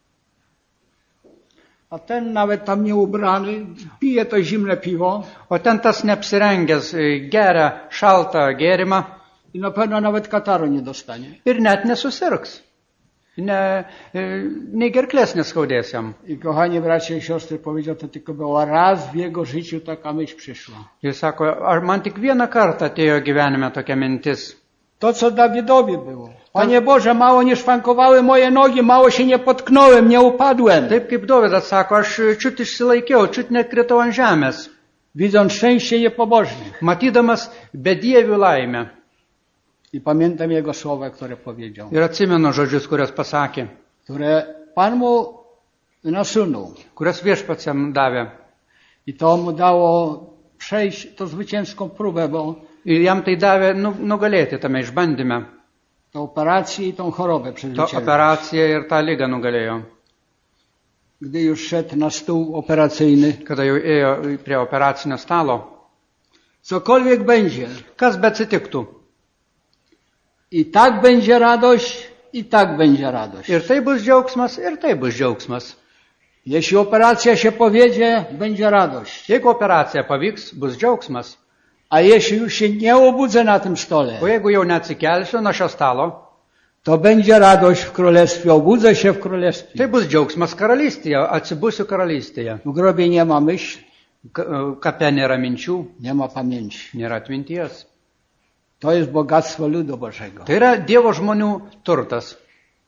A ten nawet tam nie ubrany, pije to zimne piwo O ten tas neapsirengęs e, geria šaltą gėrimą i na pewno nawet kataru nie dostanie. ir net nesusirgs. ne, nei gerklės neskaudės jam. I kochani bracia i siostry, powiedział, to tylko była raz w jego życiu taka myśl przyszła. Jis sako, ar man tik vieną kartą atėjo gyvenime tokia mintis. To, co Dawidowi było. Panie Boże, mało nie szwankowały moje nogi, mało się nie potknąłem, nie upadłem. Taip kaip Dovydas sako, aš čiut išsilaikiau, čiut nekritau ant žemės, Widząc szczęście niepobożnych. matydamas bedievių laimę. I pamiętam jego słowa, które powiedział. Ir atsimenu žodžius, kurias pasakė, Które Pan mu nasunął. kurias viešpats jam davė. I to mu dało przejść tą zwycięską próbę, bo Ir jam tai davė nu, nugalėti tame išbandyme. tę operację i tą chorobę To przezwyciężył. operaciją ir tą lygą nugalėjo. Gdy już szedł na stół operacyjny, Kada jau ėjo prie operacinio stalo, cokolwiek będzie, kas be atsitiktų. i tak będzie radość, i tak będzie radość. Ir tai bus džiaugsmas, ir tai bus džiaugsmas. Jeśli operacja się powiedzie, będzie radość. Jeigu operacija pavyks, bus džiaugsmas. A jeśli już się nie obudzę na tym stole, O jeigu jau neatsikelsiu nuo šio stalo, to będzie radość w królestwie, obudzę się w królestwie. tai bus džiaugsmas karalystėje, atsibusiu karalystėje. W grobie nie ma myśli, Ka- Kape nėra minčių, nie ma pamięci. nėra atminties. To jest bogactwo ludu Bożego. Tai yra Dievo žmonių turtas.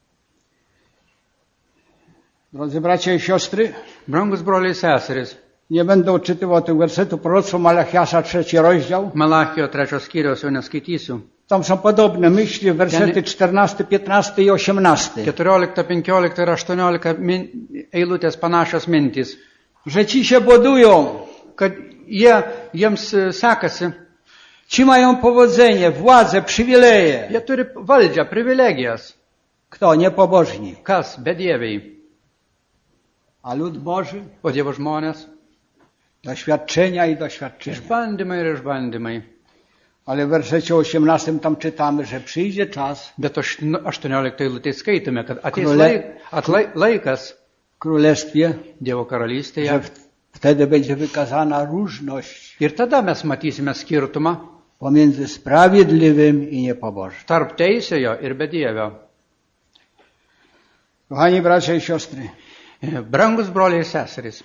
Drodzy bracia i siostry, Brangus broliai seserys, nie będę odczytywał tego wersetu proroctwa Malachiasza, trzeci rozdział. Malachijo trečios skyriaus jau neskaitysiu. Tam są podobne myśli, wersety czternasty, piętnasty i osiemnasty. keturiolikta, penkiolikta ir aštuoniolika min, eilutės panašios mintys. Że ci się budują, Kad jie, jiems e, sekasi, ci mają powodzenie, władzę, przywileje. jie turi valdžią, privilegijas. Kto? Niepobożni. Kas? Bedieviai. A lud Boży? O Dievo žmonės? Doświadczenia i doświadczenia. Išbandymai ir išbandymai. Ale w wersecie osiemnastym tam czytamy, że przyjdzie czas Bet aštuoniolikta eilutė skaitome, kad ateis Krole- laik, atlai, laikas w królestwie, Dievo że karalystėje. w- wtedy będzie wykazana różność Ir tada mes matysime skirtumą pomiędzy sprawiedliwym i niepobożnym. tarp teisėjo ir bedievio. Kochani bracia i siostry, Brangus broliai ir seserys.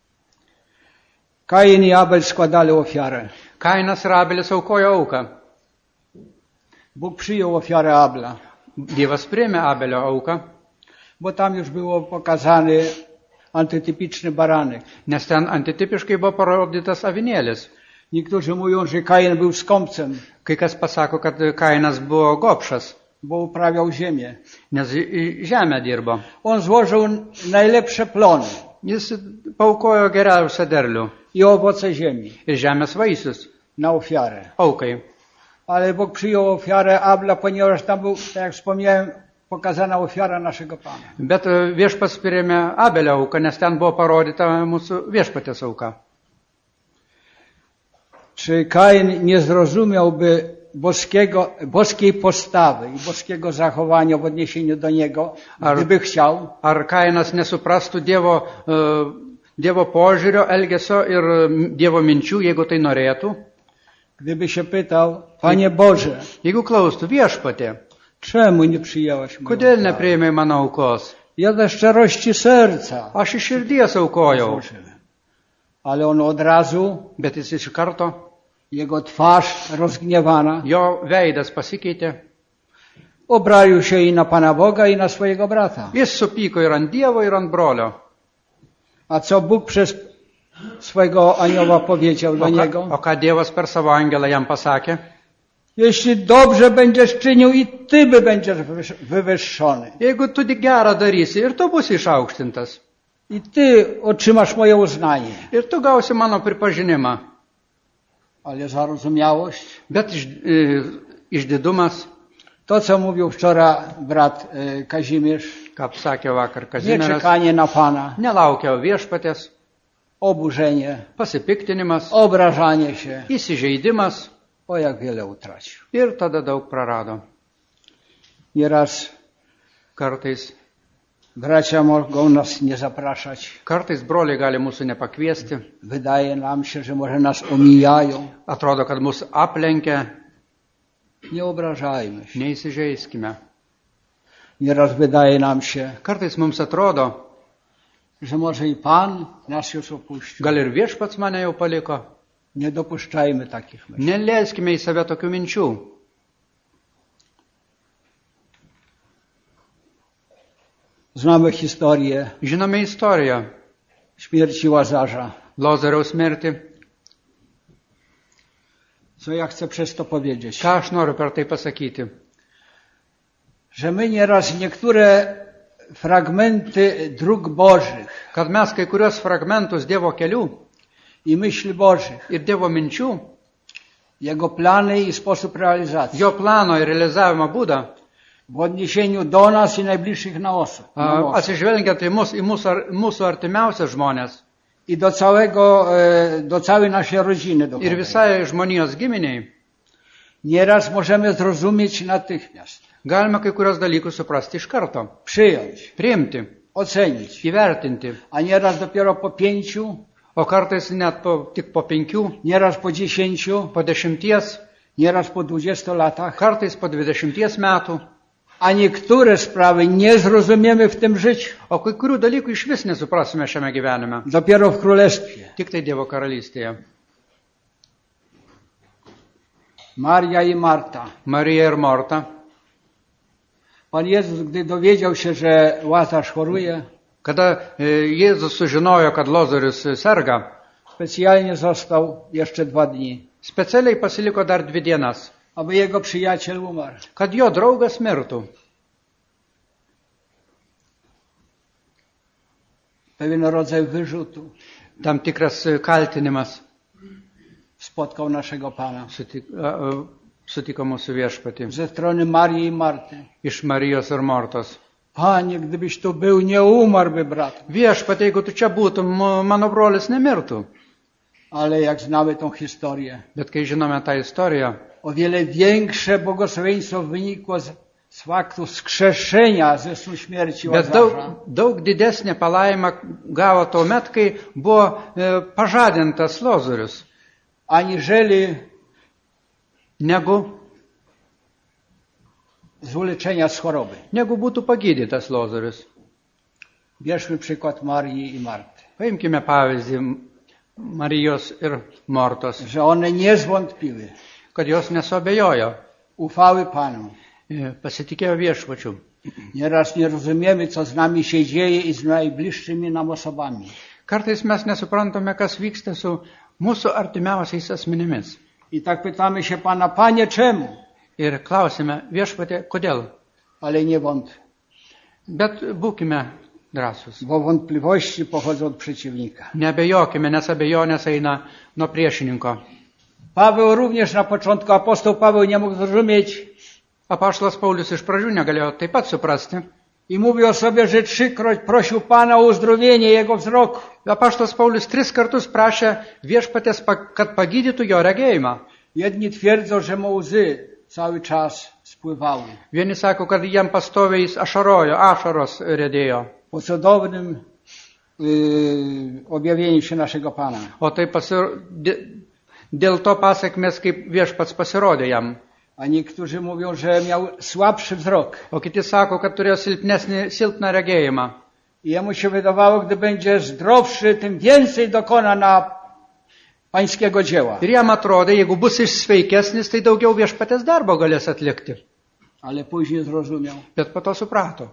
Kain i Abel składali ofiarę. Kainas ir Abelis aukojo auką. Bóg przyjął ofiarę Abla, Dievas priėmė Abelio auką, bo tam już było pokazany antytypiczny baranek. nes ten antitipiškai buvo parodytas avinėlis. Niektórzy mówią, że Kain był skąpcem, Kai kas pasako, kad Kainas buvo gopšas, bo uprawiał ziemię. nes į- į žemę dirbo. On złożył najlepsze plony Jis paukojo geriausią derlių i owoce ziemi ir žemės vaisius na ofiarę. aukai. Ale Bóg przyjął ofiarę Abla, ponieważ tam był, tak jak wspomniałem, pokazana ofiara naszego Pana. Bet e, viešpas priėmė Abelio auką, nes ten buvo parodyta mūsų viešpatės auka. Czy Kain nie zrozumiałby boskiego, boskiej postawy i boskiego zachowania w odniesieniu do niego, Ar- gdyby chciał? Ar Kainas nesuprastų Dievo, e, dievo požiūrio, elgesio ir m, Dievo minčių, jeigu tai norėtų? Gdyby się pytał, Panie Boże, Jeigu klaustų viešpatė, czemu nie przyjęłaś mnie? kodėl nepriėmė mano aukos? Ja ze szczerości serca. Aš iš širdies aukojau, złożyłem. Ale on od razu, bet jis iš karto, jego twarz rozgniewana, jo veidas pasikeitė. obralił się i na Pana Boga, i na swojego brata. Jis supyko ir ant Dievo, ir ant brolio. A co Bóg przez swojego anioła powiedział do O ką, niego? o ką Dievas per savo angelą jam pasakė? Jeśli dobrze będziesz czynił, i Ty by będziesz wywyż- wywyższony. Jeigu tu tik gerą darysi, ir tu bus išaukštintas. I Ty otrzymasz moje uznanie. Ir tu gausi mano pripažinimą. Ale zarozumiałość, Bet iš, e, išdidumas, to co mówił wczoraj brat e, Kazimierz, ką sakė vakar nie Kazimieras, czekanie na Pana, nelaukiau viešpatės, oburzenie, pasipiktinimas, obrażanie się, įsižeidimas o jak wiele utracił. ir tada daug prarado. Nieraz Kartais, bracia mogą nas nie zapraszać. kartais broliai gali mūsų nepakviesti. Wydaje nam się, że może nas omijają. Atrodo, kad mus aplenkia, Nie obrażajmy się. neįsižeiskime. Nieraz wydaje nam się, Kartais mums atrodo, że może i Pan nas już opuścił. gal ir viešpats mane jau paliko. Nie dopuszczajmy takich myśli. Neleiskime į save tokių minčių. Znamy historię Žinome istoriją śmierci Łazarza. Lozoriaus mirtį. Co ja chcę przez to powiedzieć? Ką aš noriu per tai pasakyti? Że my nieraz niektóre fragmenty dróg Bożych Kad mes kai kurios fragmentus Dievo kelių i myśli Bożych, ir Dievo minčių, Jego plany i sposób realizacji jo plano ir realizavimo būdą, w odniesieniu do nas i najbliższych na osób, na a, osób atsižvelgiant į mus, į mūsų, ar- mūsų artimiausias žmonės i do całego, e, do całej naszej rodziny ir duchowej. visai žmonijos giminiai, Nieraz możemy zrozumieć natychmiast, galime kai kurios dalykus suprasti iš karto, przyjąć, priimti, ocenić, įvertinti, a nieraz dopiero po pięciu, o kartais net po, tik po penkių, nieraz po dziesięciu, po dešimties, nieraz po dwudziestu latach, kartais po dvidešimties metų, a niektóre sprawy nie zrozumiemy w tym życiu, o kai kurių dalykų iš vis nesuprasime šiame gyvenime, dopiero w Królestwie. tik tai Dievo karalystėje. Maria i Marta. Marija ir Morta, Pan Jezus, gdy dowiedział się, że Łazarz choruje, kada e, Jėzus sužinojo, kad Lozorius serga, specjalnie został jeszcze dwa dni, specialiai pasiliko dar dvi dienas, aby jego przyjaciel umarł. kad jo draugas mirtų. Pewien rodzaj wyrzutu Tam tikras kaltinimas spotkał naszego Pana sutik, a, a, sutiko mūsų viešpatį ze strony Marii i Marty. iš Marijos ir Mortos. Panie, gdybyś tu był, nie umarłby brat. Viešpatį, jeigu tu čia būtum, mano brolis nemirtų. Ale jak znamy tą historię, Bet kai žinome tą istoriją, o wiele większe błogosławieństwo wynikło z, z faktu skrzeszenia ze snu śmierci bet daug, Łazarza. daug didesnė palaima gavo tuo met, kai buvo e, pažadintas Lozorius, Aniżeli negu, z uleczenia z choroby. negu būtų pagydytas Lozorius. Bierzmy przykład Marii i Marty, Paimkime pavyzdį Marijos ir Mortos, że one nie zwątpiły, kad jos nesuabejojo, ufały Panu. e, pasitikėjo viešpačiu. Nieraz nie rozumiemy, co z nami się dzieje i z najbliższymi nam osobami. Kartais mes nesuprantame, kas vyksta su mūsų artimiausiais asmenimis. I tak pytamy się Pana, Panie, czemu? Ir klausime, viešpatė, kodėl? Ale nie wątpię, Bet būkime drąsus. bo wątpliwości pochodzą od przeciwnika. Nebejokime, nes abejonės eina nuo priešininko. Paweł również na początku, apostoł Paweł nie mógł zrozumieć Apaštalas Paulius iš pradžių negalėjo taip pat suprasti. i mówił o sobie, że trzykroć prosił Pana o uzdrowienie jego wzroku. Apaštalas Paulius tris kartus prašė viešpatės, pa- kad pagydytų jo regėjimą. Jedni twierdzą, że mu łzy cały czas spływały. Vieni sako, kad jam pastoviai jis ašarojo, ašaros redėjo. Po cudownym yy, objawieniu się naszego Pana. O tai pasir... dė- dėl to pasiekmės, kaip viešpats pasirodė jam. A niektórzy mówią, że miał słabszy wzrok. O kiti sako, kad turėjo silpnesnį, silpną regėjimą. I jemu się wydawało, gdy będzie zdrowszy, tym więcej dokona na pańskiego dzieła. Ir jam atrodė, jeigu bus išsveikesnis, tai daugiau viešpatės darbo galės atlikti. Ale później zrozumiał. Bet po to suprato.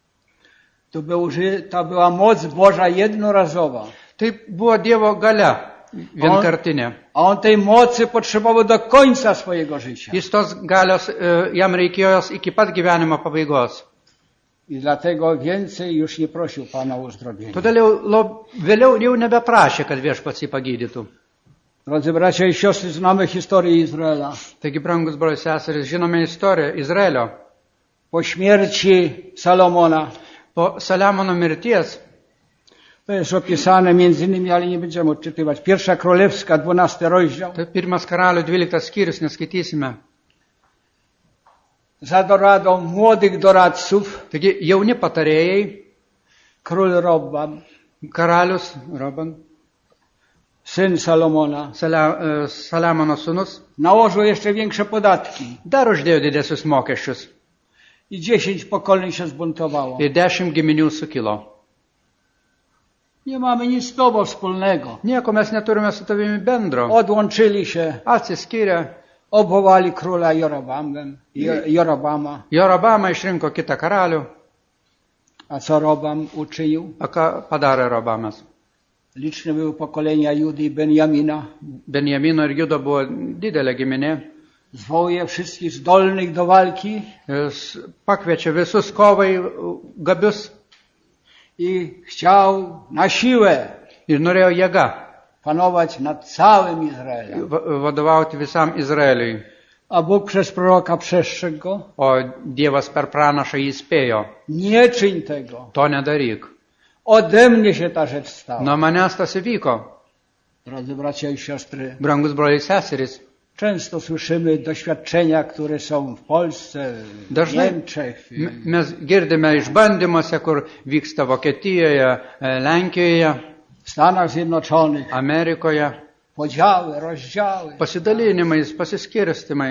To, był, to była moc Boża jednorazowa. Tai buvo Dievo galia vienkartinė. A on tej mocy potrzebował do końca swojego życia. Jis tos galios, e, jam reikėjo jos iki pat gyvenimo pabaigos. I dlatego więcej już nie prosił Pana o uzdrowienie. Todėl jau, lo, vėliau jau nebeprašė, kad viešpats jį pagydytų. Drodzy bracia i siostry, znamy historię Izraela. Taigi, brangus broliai seserys, žinome istoriją Izraelio. Po śmierci Salomona, Po Saliamono mirties, to jest opisane między innymi, ale nie będziemy odczytywać. Pierwsza Królewska, dwunasty rozdział. tai pirmas karalių dvyliktas skyrius, neskaitysime. Za doradą młodych doradców, Taigi, jauni patarėjai, król Robam, karalius, Roban, syn Salomona, Salia, e, Saliamono sūnus, nałożył jeszcze większe podatki. dar uždėjo didesnius mokesčius. I dziesięć pokoleń się zbuntowało. Ir dešimt giminių sukilo. Nie mamy nic z tobą wspólnego. Nieko mes neturime su tavimi bendro. Odłączyli się, Atsiskyrė. obwołali króla Jorobamem, Jo- Jorobama. Jorobamą išrinko kitą karalių. A co Robam uczynił? O ką padarė Robamas? Liczne były pokolenia Judy i Benjamina. Benjamino ir Judo buvo didelė giminė. Zwołuje wszystkich zdolnych do walki Jis pakviečia visus kovai gabius i chciał na siłę ir norėjo jėga panować nad całym Izraelem. va- vadovauti visam Izraeliui. A Bóg przez proroka przestrzegł go. O Dievas per pranašą įspėjo, Nie czyń tego. to nedaryk. Ode mnie się ta rzecz stała. Nuo manęs tas įvyko. Drodzy bracia i siostry, Brangus broliai seserys, często słyszymy doświadczenia, które są w Polsce, w Dažnai Niemczech. m- mes girdime išbandymuose, kur vyksta Vokietijoje, e, Lenkijoje, W Stanach Zjednoczonych. Amerikoje, Podziały, rozdziały. pasidalinimais, pasiskirstimai.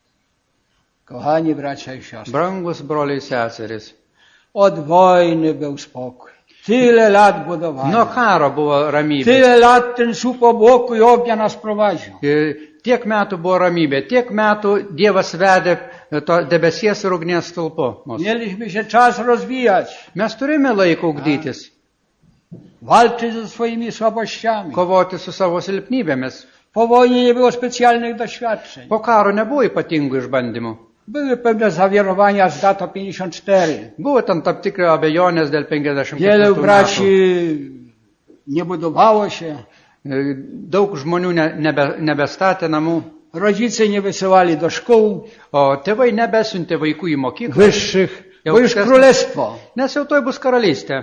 Kochani bracia i siostry, Brangus broliai seserys. od wojny był spokój. Tyle lat budowano. Nuo karo buvo ramybė. Tyle lat ten słup obłoku i ognia nas prowadził. Ir tiek metų buvo ramybė, tiek metų Dievas vedė to debesies ir ugnies stulpu. mus. Mieliśmy się czas rozwijać, Mes turime laiko ugdytis, walczyć ze swoimi słabościami. kovoti su savo silpnybėmis. Po wojnie nie było specjalnych doświadczeń. Po karo nebuvo ypatingų išbandymų. Były pewne zawierowania z datą pięćdziesiąt cztery. Buvo tam tam tikri abejonės dėl penkiasdešimt Wielu ketvirtų braci metų. nie budowało się. Daug žmonių ne, nebe, nebestatė namų, Rodzice nie wysyłali do szkół o tėvai nebesiuntė vaikų į mokyklą, wyższych, Jau bo już kas- królestwo. nes jau toj bus karalystė.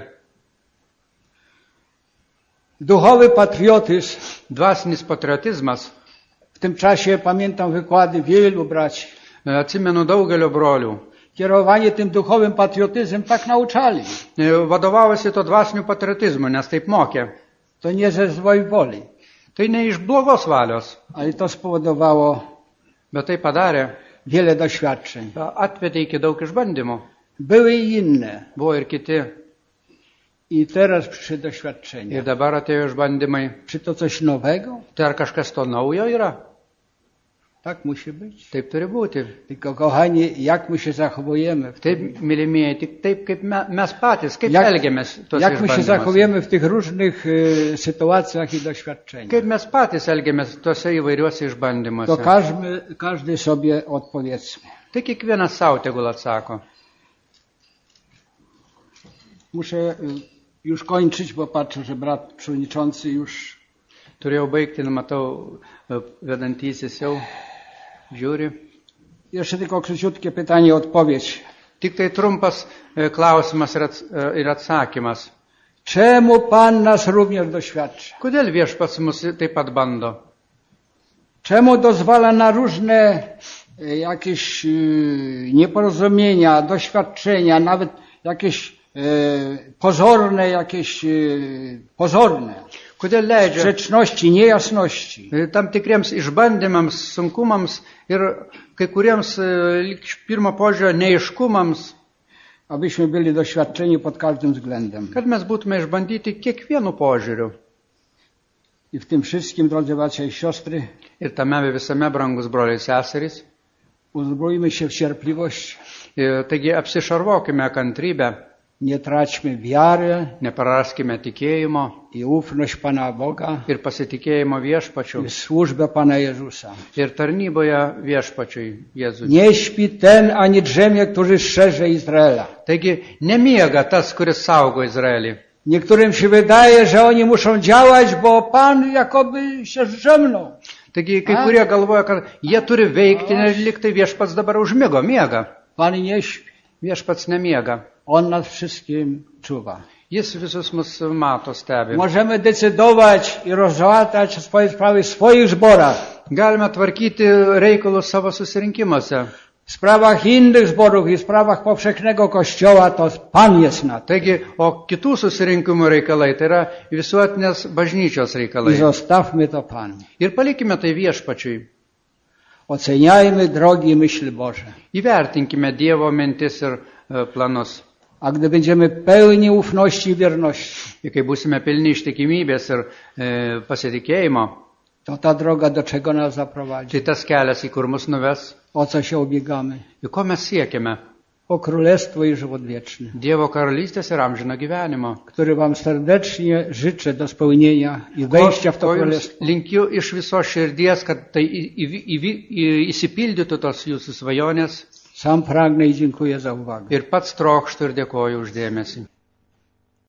Duchowy patriotyzm. Dvasinis patriotizmas. W tym czasie pamiętam wykłady wielu braci. Atsimenu daugelio brolių. Kierowanie tym duchowym patriotyzmem tak nauczali. Vadovavosi to dvasiniu patriotizmu, nes taip mokė. To nie ze złej woli, Tai ne iš blogos valios, ale to spowodowało bet tai padarė. wiele doświadczeń. Atvedė iki daug išbandymų. Były i inne. Buvo ir kiti. I teraz przy doświadczeniach. Ir dabar atėjo išbandymai. Czy to coś nowego? Tai ar kažkas to naujo yra? Tak musi być. Taip turi būti. Tylko kochani, jak my się zachowujemy? W Taip, tym, mylimieji, tik taip kaip me- mes patys, kaip Jak- elgiamės tuose jak my się išbandymuose. zachowujemy w tych różnych y, sytuacjach i doświadczeniach? Kaip mes patys elgiamės tuose įvairiuose To išbandymuose. każdy, każdy sobie odpowiedzmy. Tai kiekvienas savo tegul atsako. Muszę y, już kończyć, bo patrzę, że brat przewodniczący już Turėjau baigti, nu, matau, e, vedantysis jau žiūri. jeszcze tylko króciutkie pytanie, odpowiedź. Tik tai trumpas e, klausimas ir ats- e, ir atsakymas. Czemu Pan nas również doświadcza? Kodėl viešpats mus taip pat bando? Czemu dozwala na różne y, jakieś y, nieporozumienia, doświadczenia, nawet jakieś y, pozorne, jakieś y, pozorne Kodėl leidžia sprzeczności, niejasności? e, tam tikriems išbandymams, sunkumams ir kai kuriems e, lyg iš pirmo požiūrio neiškumams, Abyśmy byli doświadczeni pod każdym względem. kad mes būtume išbandyti kiekvienu požiūriu. I w tym wszystkim, drodzy bracia i siostry, Ir tame visame, brangus broliai seserys. uzbrojmy się w cierpliwość, E, Taigi apsišarvokime kantrybę, nie traćmy wiary nepraraskime tikėjimo i ufność Pana Boga ir pasitikėjimo viešpačiu i służbę Pana Jezusa. ir tarnyboje viešpačiui Jėzui. Nie śpi ten ani drzemie, który strzeże Izraela. Taigi nemiega tas, kuris saugo Izraelį. Niektórym się wydaje, że oni muszą działać, bo Pan jakoby się zdrzemnął. Taigi kai A? kurie galvoja, kad jie turi veikti, nes lyg tai viešpats dabar užmigo, miega. Pan nie śpi. Viešpats nemiega. On nad wszystkim czuwa. Jis visus mus mato, stebi. Możemy decydować i rozłatać swoje sprawy w swoich zborach. Galime tvarkyti reikalus savo susirinkimuose. W sprawach innych zborów i w sprawach powszechnego Kościoła to Pan jest na to. Taigi, o kitų susirinkimų reikalai, tai yra visuotinės bažnyčios I reikalai. zostawmy to Panu. Ir palikime tai viešpačiui. Oceniajmy drogi i myśli Boże. Įvertinkime Dievo mintis ir e, planus. A gdy będziemy pełni ufności i wierności, Ir kai būsime pilni ištikimybės ir e, pasitikėjimo, to ta droga do czego nas zaprowadzi? tai tas kelias, į kur mus nuves, O co się ubiegamy? į ko mes siekiame. O królestwo i żywot wieczny, Dievo karalystės ir amžino gyvenimo. który wam serdecznie życzę do spełnienia i wejścia w to Ko jums królestwo. linkiu iš viso širdies, kad tai į- į- į- į- įsipildytų tos jūsų svajonės Sam pragnę i dziękuję za uwagę. ir pats trokštų ir dėkoju uždėmesį.